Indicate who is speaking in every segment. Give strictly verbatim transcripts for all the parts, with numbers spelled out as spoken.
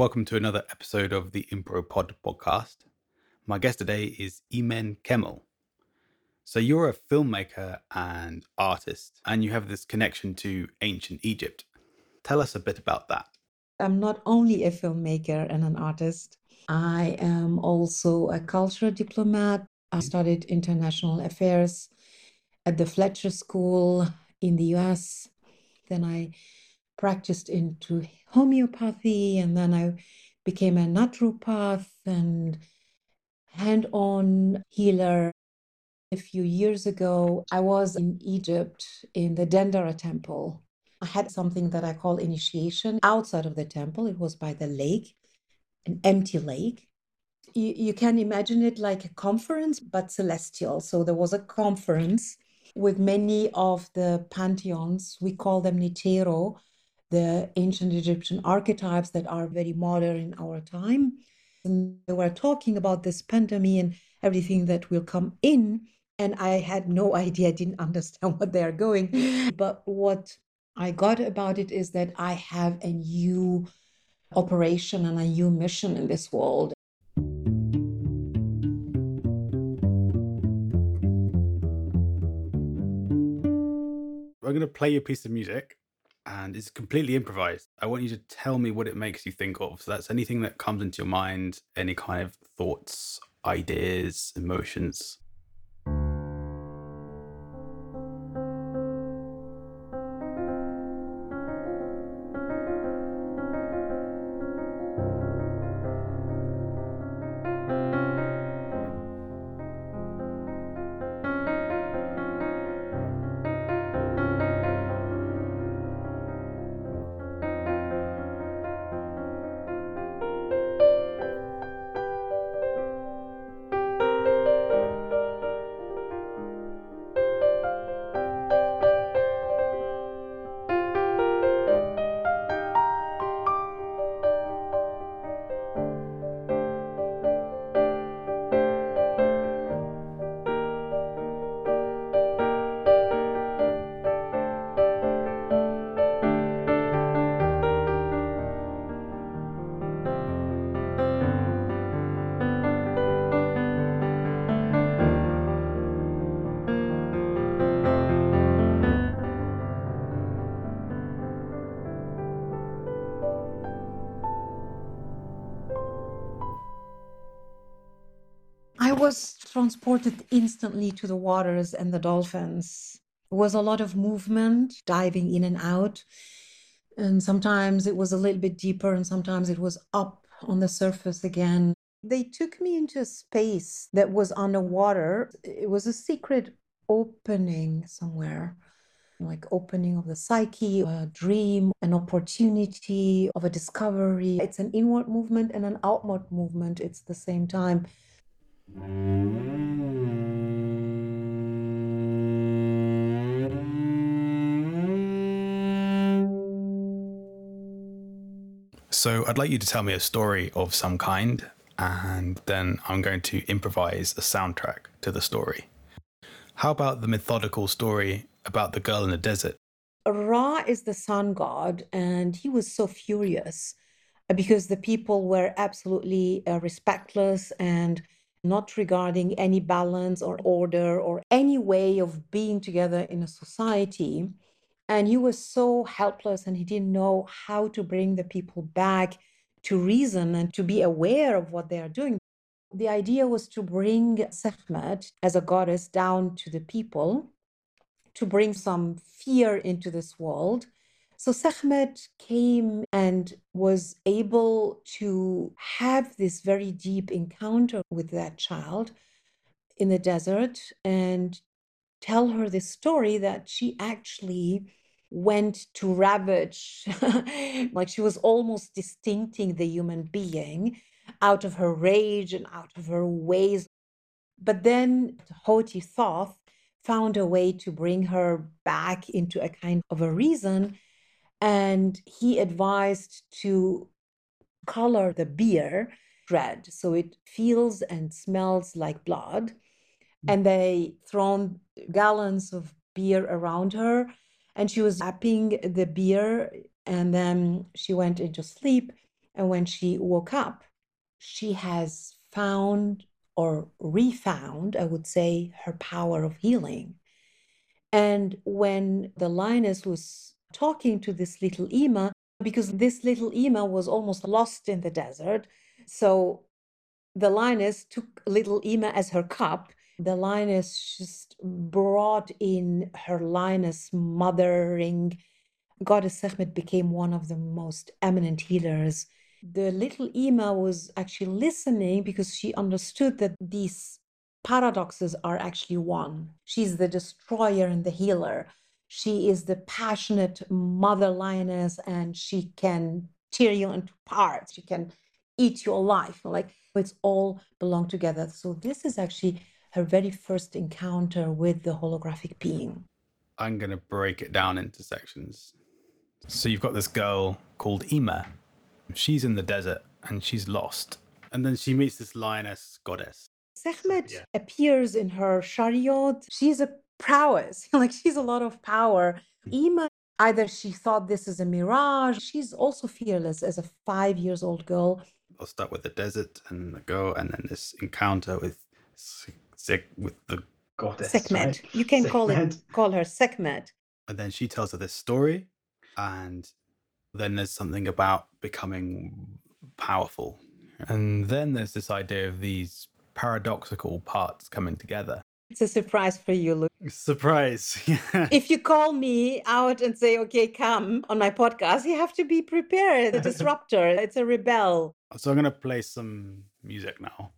Speaker 1: welcome to another episode of the ImproPod podcast. My guest today is Emen Kemal. So you're a filmmaker and artist, and you have this connection to ancient Egypt. Tell us a bit about that.
Speaker 2: I'm not only a filmmaker and an artist, I am also a cultural diplomat. I studied international affairs at the Fletcher School in the U S. Then I practiced into homeopathy, and then I became a naturopath and hand-on healer. A few years ago, I was in Egypt in the Dendera temple. I had something that I call initiation outside of the temple. It was by the lake, an empty lake. You, you can imagine it like a conference, but celestial. So there was a conference with many of the pantheons. We call them Nitero, the ancient Egyptian archetypes that are very modern in our time. And they were talking about this pandemic and everything that will come in. And I had no idea, I didn't understand what they are going. But what I got about it is that I have a new operation and a new mission in this world.
Speaker 1: We're going to play you a piece of music, and it's completely improvised. I want you to tell me what it makes you think of. So that's anything that comes into your mind, any kind of thoughts, ideas, emotions.
Speaker 2: I was transported instantly to the waters and the dolphins. There was a lot of movement, diving in and out. And sometimes it was a little bit deeper, and sometimes it was up on the surface again. They took me into a space that was underwater. It was a secret opening somewhere, like opening of the psyche, a dream, an opportunity of a discovery. It's an inward movement and an outward movement. It's the same time.
Speaker 1: So I'd like you to tell me a story of some kind, and then I'm going to improvise a soundtrack to the story. How about the mytholocal story about the girl in the desert?
Speaker 2: Ra is the sun god, and he was so furious because the people were absolutely uh, respectless and not regarding any balance or order or any way of being together in a society. And he was so helpless, and he didn't know how to bring the people back to reason and to be aware of what they are doing. The idea was to bring Sekhmet as a goddess down to the people, to bring some fear into this world. So Sekhmet came and was able to have this very deep encounter with that child in the desert and tell her this story that she actually went to ravage, like she was almost distincting the human being out of her rage and out of her ways. But then Hoti Thoth found a way to bring her back into a kind of a reason. And he advised to color the beer red so it feels and smells like blood. And they thrown gallons of beer around her, and she was lapping the beer, and then she went into sleep. And when she woke up, she has found or refound, I would say, her power of healing. And when the lioness was talking to this little Ima, because this little Ima was almost lost in the desert, so the lioness took little Ima as her cup. The lioness just brought in her lioness mothering. Goddess Sekhmet became one of the most eminent healers. The little Ima was actually listening because she understood that these paradoxes are actually one. She's the destroyer and the healer. She is the passionate mother lioness, and she can tear you into parts. She can eat you alive. Like it's all belong together. So this is actually her very first encounter with the holographic being.
Speaker 1: I'm going to break it down into sections. So you've got this girl called Ima. She's in the desert and she's lost. And then she meets this lioness goddess.
Speaker 2: Sekhmet yeah. appears in her chariot. She's a prowess, like she's a lot of power. Ima, either she thought this is a mirage. She's also fearless as a five years old girl.
Speaker 1: I'll start with the desert and the girl, and then this encounter with Sek with the
Speaker 2: goddess. Sekhmet. Right? You can Sekhmet. call it call her Sekhmet.
Speaker 1: And then she tells her this story, and then there's something about becoming powerful. And then there's this idea of these paradoxical parts coming together.
Speaker 2: It's a surprise for you, Luke.
Speaker 1: Surprise.
Speaker 2: If you call me out and say, okay, come on my podcast, you have to be prepared. A disruptor. It's a rebel.
Speaker 1: So I'm going to play some music now.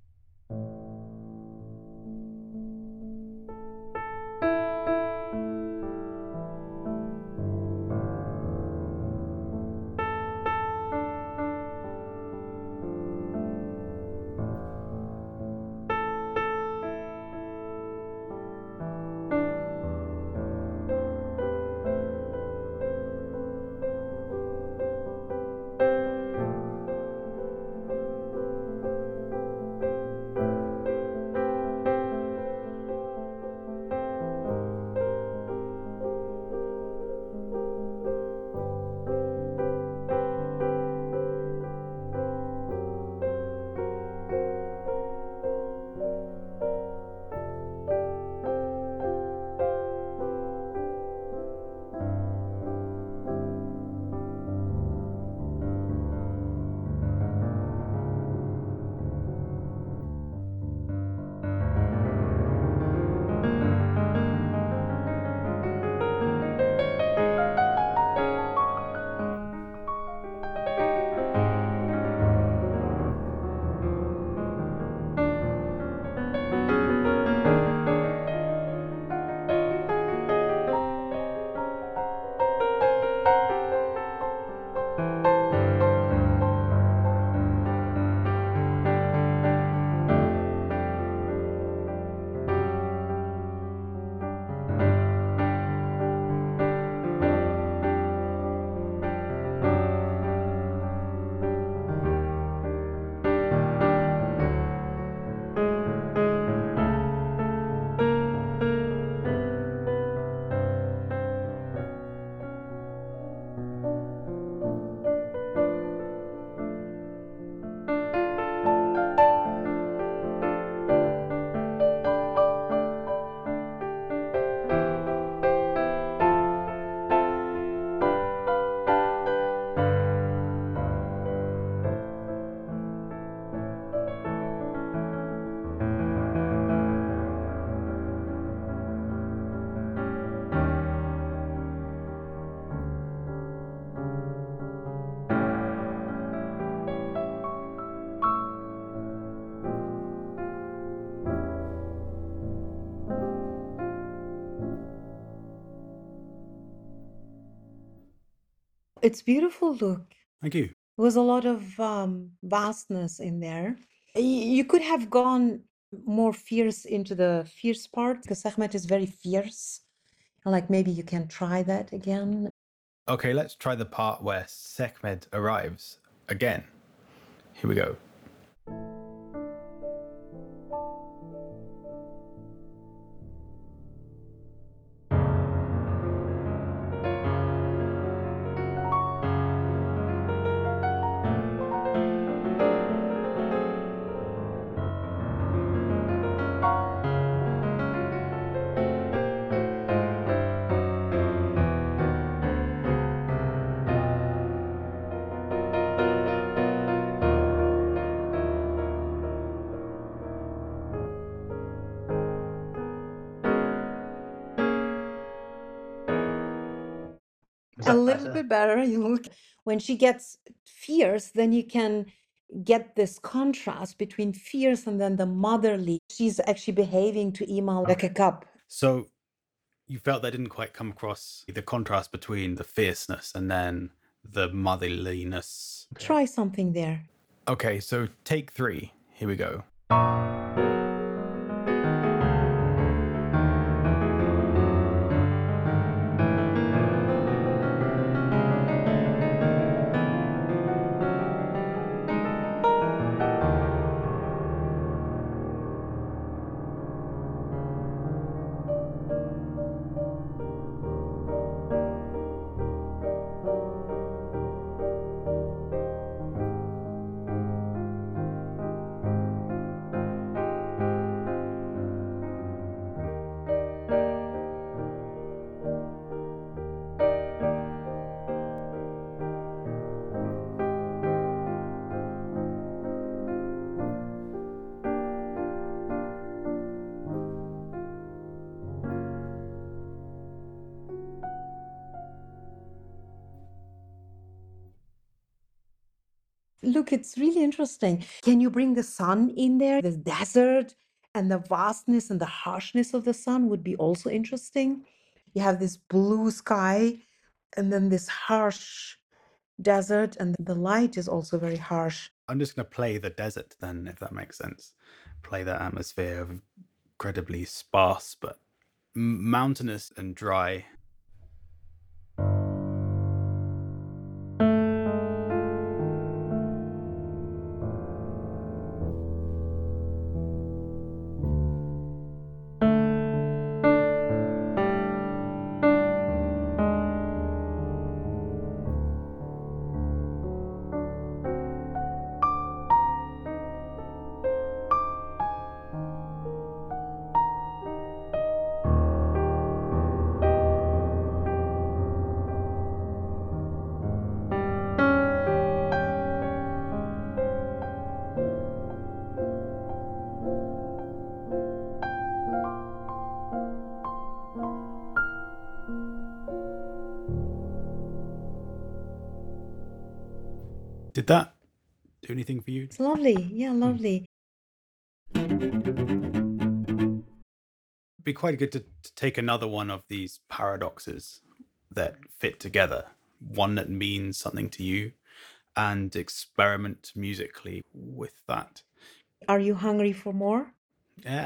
Speaker 2: It's beautiful, Luke.
Speaker 1: Thank you.
Speaker 2: There was a lot of um, vastness in there. Y- You could have gone more fierce into the fierce part because Sekhmet is very fierce. Like maybe you can try that again.
Speaker 1: Okay, let's try the part where Sekhmet arrives again. Here we go. Is
Speaker 2: A
Speaker 1: that
Speaker 2: little
Speaker 1: better?
Speaker 2: bit better. You look when she gets fierce, then you can get this contrast between fierce and then the motherly. She's actually behaving to Ima like a
Speaker 1: Okay.
Speaker 2: cub.
Speaker 1: So you felt that didn't quite come across the contrast between the fierceness and then the motherliness.
Speaker 2: Try something there.
Speaker 1: Okay, so take three. Here we go.
Speaker 2: Look, it's really interesting. Can you bring the sun in there? The desert and the vastness and the harshness of the sun would be also interesting. You have this blue sky and then this harsh desert, and the light is also very harsh.
Speaker 1: I'm just going to play the desert then, if that makes sense. Play that atmosphere of incredibly sparse but m- mountainous and dry. Did that do anything for you?
Speaker 2: It's lovely. Yeah, lovely.
Speaker 1: Be quite good to, to take another one of these paradoxes that fit together, one that means something to you, and experiment musically with that.
Speaker 2: Are you hungry for more?
Speaker 1: Yeah.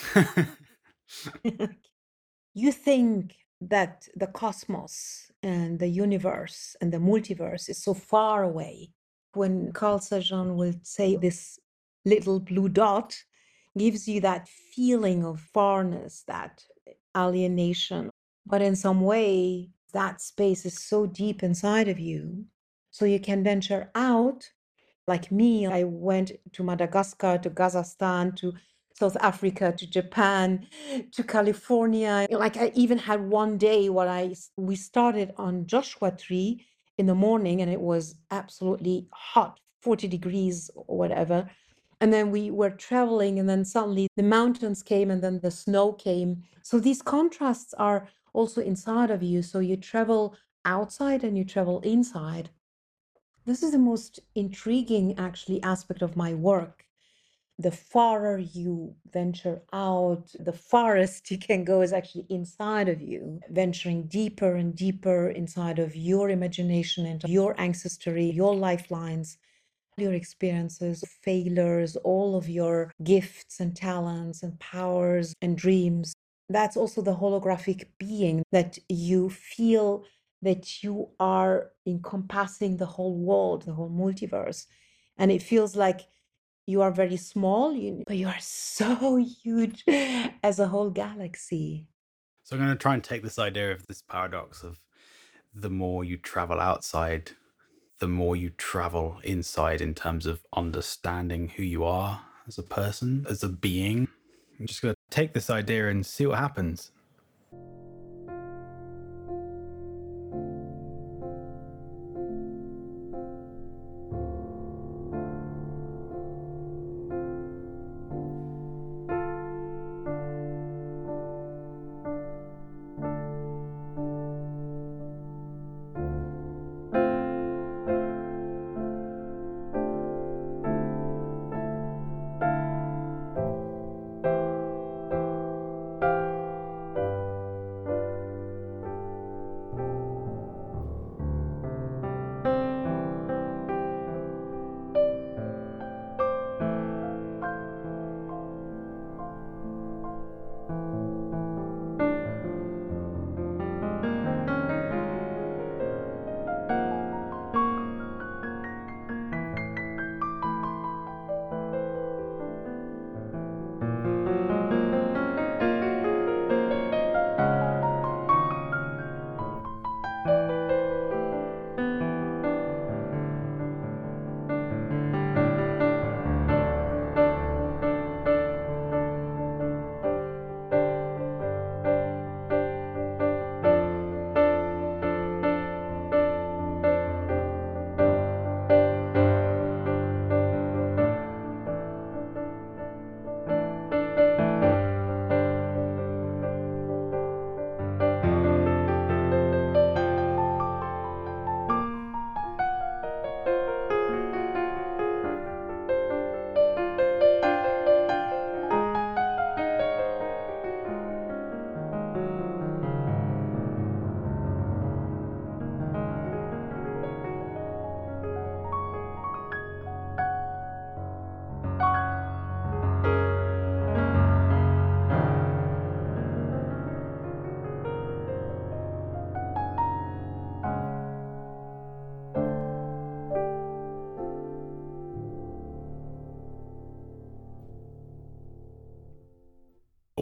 Speaker 2: You think that the cosmos and the universe and the multiverse is so far away. When Carl Sagan will say this little blue dot gives you that feeling of farness, that alienation. But in some way, that space is so deep inside of you. So you can venture out. Like me, I went to Madagascar, to Kazakhstan, to South Africa, to Japan, to California. Like I even had one day where I we started on Joshua Tree in the morning and it was absolutely hot, forty degrees or whatever. And then we were traveling and then suddenly the mountains came and then the snow came. So these contrasts are also inside of you. So you travel outside and you travel inside. This is the most intriguing, actually, aspect of my work. The farther you venture out, the farthest you can go is actually inside of you, venturing deeper and deeper inside of your imagination and your ancestry, your lifelines, your experiences, failures, all of your gifts and talents and powers and dreams. That's also the holographic being that you feel that you are encompassing the whole world, the whole multiverse. And it feels like you are very small, you, but you are so huge as a whole galaxy.
Speaker 1: So I'm going to try and take this idea of this paradox of the more you travel outside, the more you travel inside in terms of understanding who you are as a person, as a being. I'm just going to take this idea and see what happens.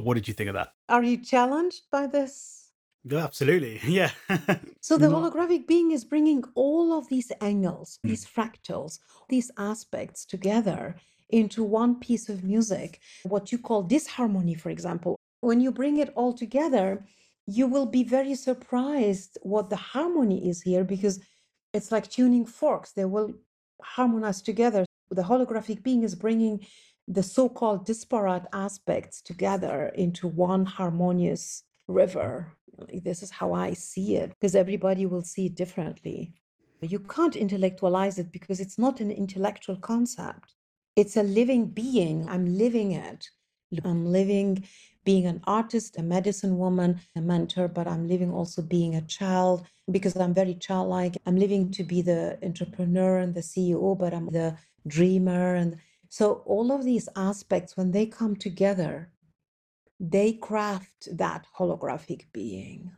Speaker 1: What did you think of that?
Speaker 2: Are you challenged by this?
Speaker 1: Yeah, absolutely. Yeah.
Speaker 2: So the
Speaker 1: Not-
Speaker 2: holographic being is bringing all of these angles, these fractals, these aspects together into one piece of music. What you call disharmony, for example. When you bring it all together, you will be very surprised what the harmony is here, because it's like tuning forks. They will harmonize together. The holographic being is bringing the so-called disparate aspects together into one harmonious river. Like, this is how I see it, because everybody will see it differently. You can't intellectualize it because it's not an intellectual concept. It's a living being. I'm living it. I'm living being an artist, a medicine woman, a mentor, but I'm living also being a child because I'm very childlike. I'm living to be the entrepreneur and the C E O, but I'm the dreamer. And so all of these aspects, when they come together, they craft that holographic being.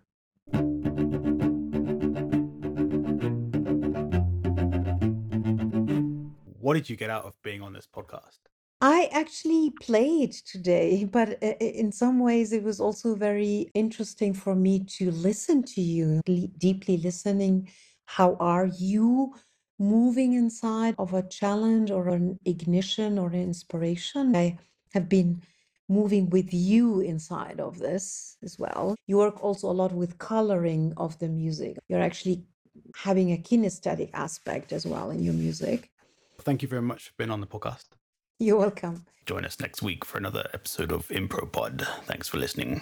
Speaker 1: What did you get out of being on this podcast?
Speaker 2: I actually played today, but i- i- in some ways it was also very interesting for me to listen to you, le- deeply listening. How are you moving inside of a challenge or an ignition or an inspiration? I have been moving with you inside of this as well. You work also a lot with coloring of the music. You're actually having a kinesthetic aspect as well in your music.
Speaker 1: Thank you very much for being on the podcast.
Speaker 2: You're welcome.
Speaker 1: Join us next week for another episode of ImproPod. Thanks for listening.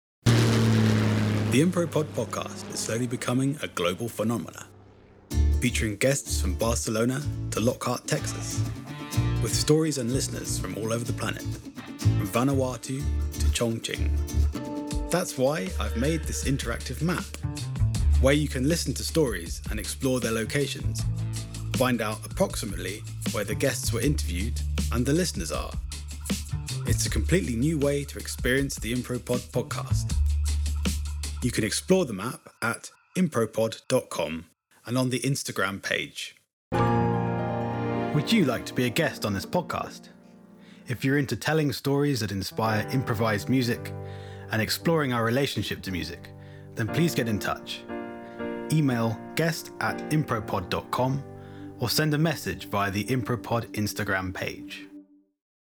Speaker 1: The ImproPod podcast is slowly becoming a global phenomenon, featuring guests from Barcelona to Lockhart, Texas, with stories and listeners from all over the planet, from Vanuatu to Chongqing. That's why I've made this interactive map, where you can listen to stories and explore their locations, find out approximately where the guests were interviewed and the listeners are. It's a completely new way to experience the ImproPod podcast. You can explore the map at impropod dot com and on the Instagram page. Would you like to be a guest on this podcast? If you're into telling stories that inspire improvised music and exploring our relationship to music, then please get in touch. Email guest at impropod dot com or send a message via the ImproPod Instagram page.